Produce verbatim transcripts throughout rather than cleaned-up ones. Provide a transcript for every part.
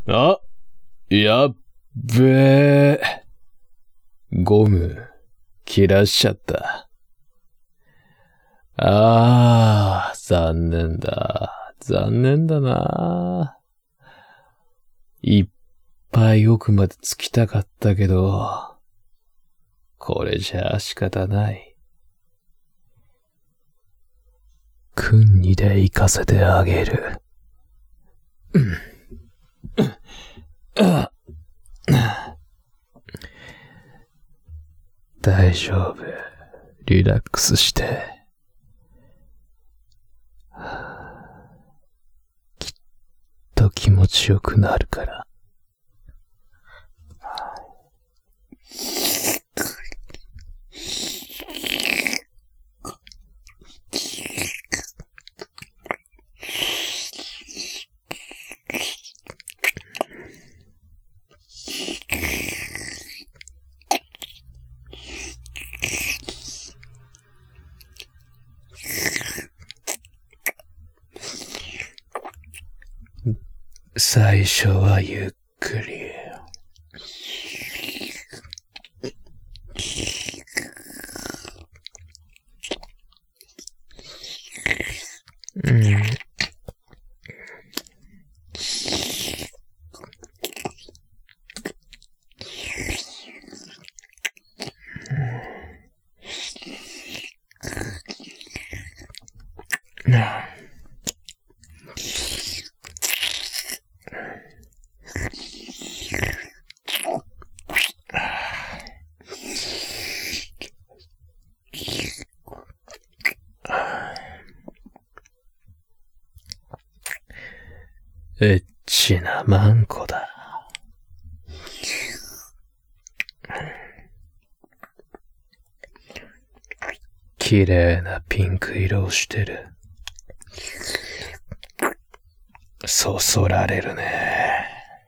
あ、やっべえ。ゴム、切らしちゃった。ああ、残念だ。残念だな。いっぱい奥まで着きたかったけど、これじゃ仕方ない。くんにで行かせてあげる。大丈夫。リラックスして。きっと気持ちよくなるから。最初はゆっくり。うん。エッチなマンコだ。綺麗なピンク色をしてる。そそられるね。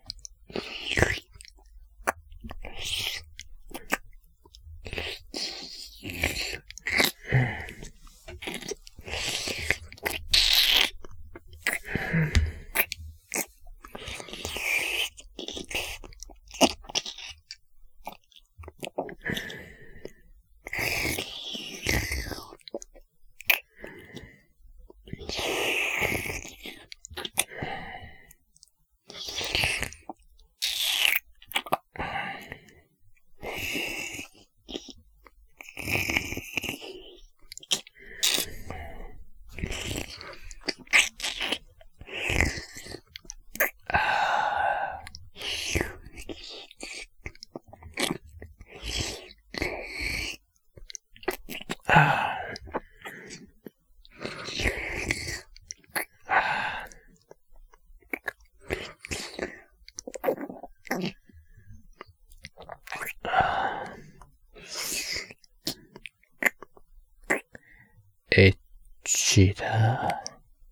エッチだ。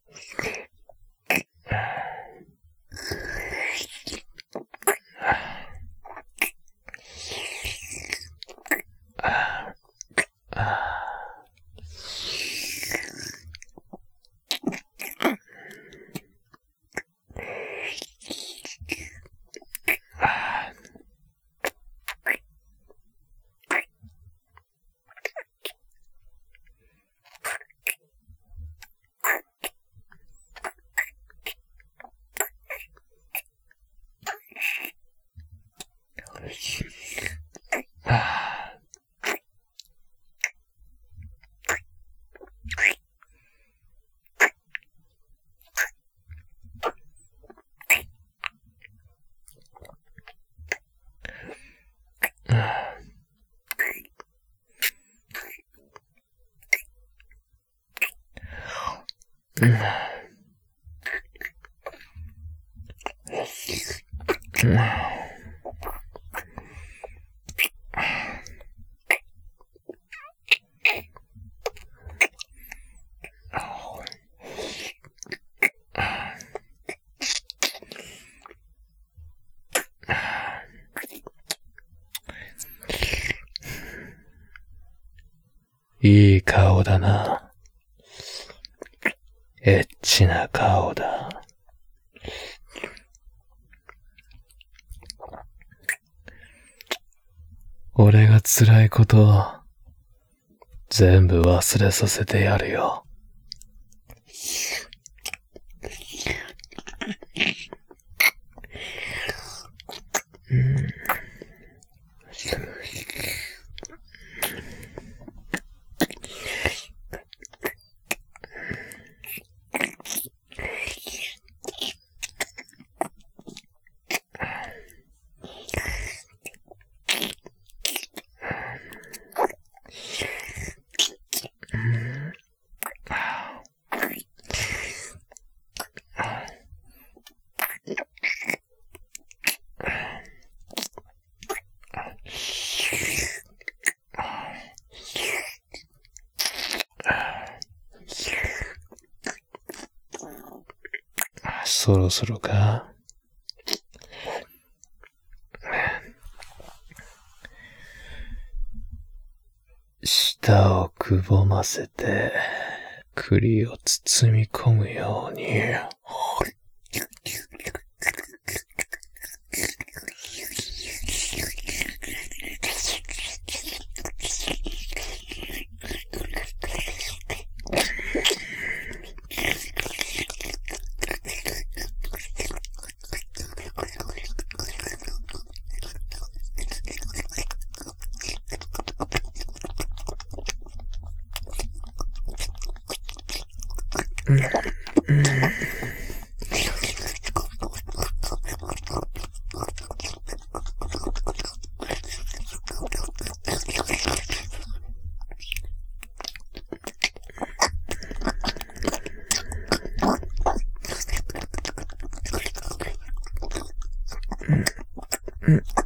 いい顔だな。エッチな顔だ。 俺が辛いことを全部忘れさせてやるよ。うん、そろそろか。舌をくぼませて栗を包み込むように。うんうんうん